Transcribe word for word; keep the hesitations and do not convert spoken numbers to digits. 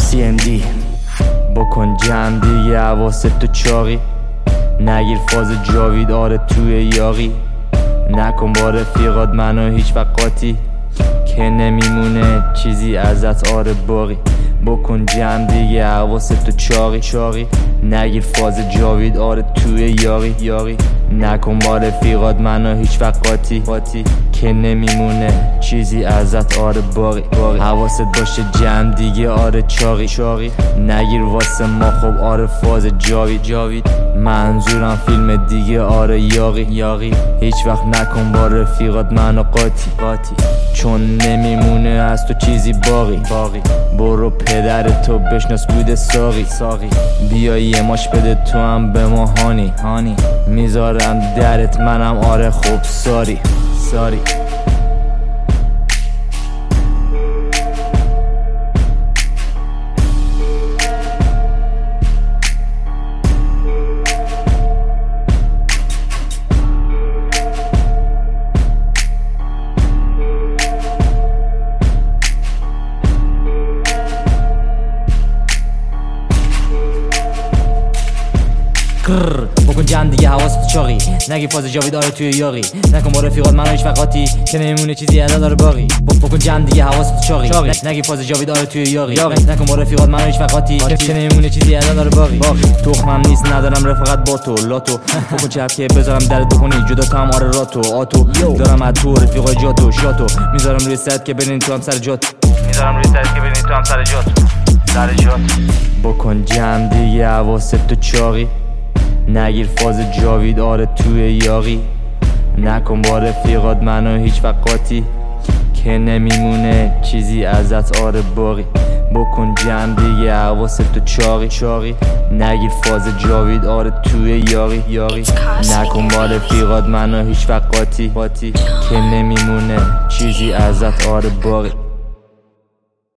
سی ام دی بکن جمع دیگه حواست تو چاقی، نگیر فاز جاوید آره توی یاقی، نکن با رفیقات منو هیچ وقاتی که نمیمونه چیزی ازت آره باقی. بکن جمع دیگه حواست تو چاقی چاقی، نگیر فاز جاوید آره توی یاقی یاقی، نکن با رفیقات منو هیچ وقاتی قاتی که نمیمونه چیزی ازت آره باقی باقی. حواست باشه جمع دیگه آره چاقی چاقی، نگیر واسه ما خب آره فاز جاوید جاوید، منظورم فیلم دیگه آره یاقی یاقی. هیچ وقت نکن با رفیقات منو قاتی قاتی چون نمیمونه از تو چیزی باقی باقی. برو پدر تو بشناس بوده ساقی ساقی، بیا یه ماش بده تو هم به ما هانی هانی، میذارم درت منم آره خوب ساری ساری. بکن جمع دیگه حواست چاقی، نگی فاز جاوید آره توی یاقی، نکن با رفیقات منو هیچ وقاتی که نمیمونه چیزی ازت آره باقی. بکن جمع دیگه حواست چاقی چاقی، نگی فاز جاوید آره توی یاقی یاقی، نکن با رفیقات منو هیچ وقاتی که نمیمونه چیزی ازت آره باقی باقی. تخمم نیست ندارم رفاقت با تو لاتو، بکن چپ که بذارم در بکنی جدا تو هم آره راتو آتو، دارم از تو رفیقای جاتو شاتو، میذارم روی سد که ببینین تو هم سر جات، میذارم روی سد که ببینین تو هم سر جات سر جات. بکن جمع دیگه حواست تو چاقی، نگیر فاز جاوید آره توی یاقی، نکن با رفیقات منو هیچ وقاتی که نمیمونه چیزی ازت آره باقی. بکن جمع دیگه حواست تو چاقی چاقی، نگیر فاز جاوید آره توی یاقی یاقی، نکن با رفیقات منو هیچ وقاتی قاتی که نمیمونه چیزی ازت آره باقی.